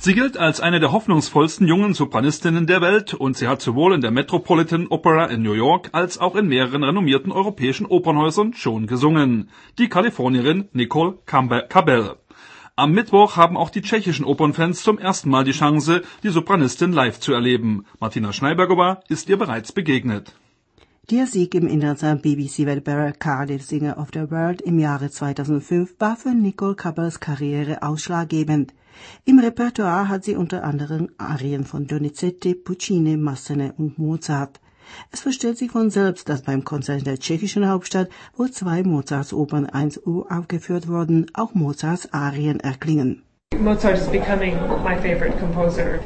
Sie gilt als eine der hoffnungsvollsten jungen Sopranistinnen der Welt und sie hat sowohl in der Metropolitan Opera in New York als auch in mehreren renommierten europäischen Opernhäusern schon gesungen. Die Kalifornierin Nicole Cabell. Am Mittwoch haben auch die tschechischen Opernfans zum ersten Mal die Chance, die Sopranistin live zu erleben. Martina Schneibergova ist ihr bereits begegnet. Der Sieg im internationalen BBC-Wettbewerb Cardiff Singer of the World im Jahre 2005 war für Nicole Cabells Karriere ausschlaggebend. Im Repertoire hat sie unter anderem Arien von Donizetti, Puccini, Massenet und Mozart. Es versteht sich von selbst, dass beim Konzert in der tschechischen Hauptstadt, wo 2 Mozarts-Opern 1 Uhr aufgeführt wurden, auch Mozarts Arien erklingen. Mozart is becoming my favorite composer.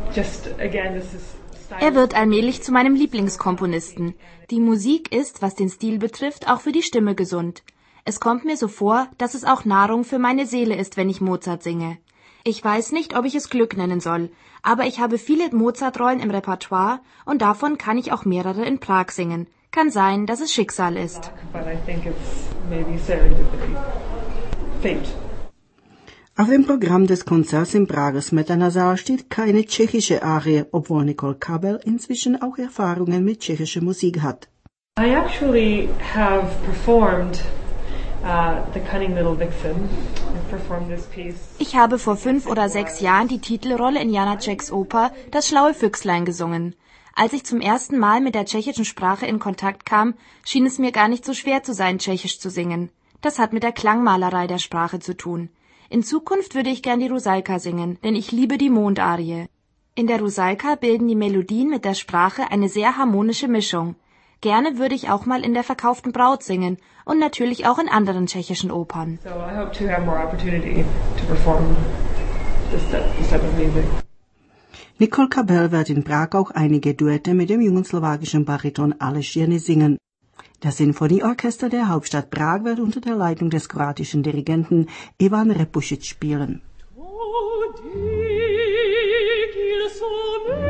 Er wird allmählich zu meinem Lieblingskomponisten. Die Musik ist, was den Stil betrifft, auch für die Stimme gesund. Es kommt mir so vor, dass es auch Nahrung für meine Seele ist, wenn ich Mozart singe. Ich weiß nicht, ob ich es Glück nennen soll, aber ich habe viele Mozart-Rollen im Repertoire und davon kann ich auch mehrere in Prag singen. Kann sein, dass es Schicksal ist. Auf dem Programm des Konzerts im Prager Smetana-Saal steht keine tschechische Arie, obwohl Nicole Cabell inzwischen auch Erfahrungen mit tschechischer Musik hat. I actually have performed The Cunning Little Vixen. Ich habe vor 5 oder 6 Jahren die Titelrolle in Janáček's Oper Das schlaue Füchslein gesungen. Als ich zum ersten Mal mit der tschechischen Sprache in Kontakt kam, schien es mir gar nicht so schwer zu sein, Tschechisch zu singen. Das hat mit der Klangmalerei der Sprache zu tun. In Zukunft würde ich gern die Rusalka singen, denn ich liebe die Mondarie. In der Rusalka bilden die Melodien mit der Sprache eine sehr harmonische Mischung. Gerne würde ich auch mal in der Verkauften Braut singen und natürlich auch in anderen tschechischen Opern. So I hope to have more opportunity to perform this type of music. Nicole Cabell wird in Prag auch einige Duette mit dem jungen slowakischen Bariton Aleš Jeny singen. Das Sinfonieorchester der Hauptstadt Prag wird unter der Leitung des kroatischen Dirigenten Ivan Repušić spielen.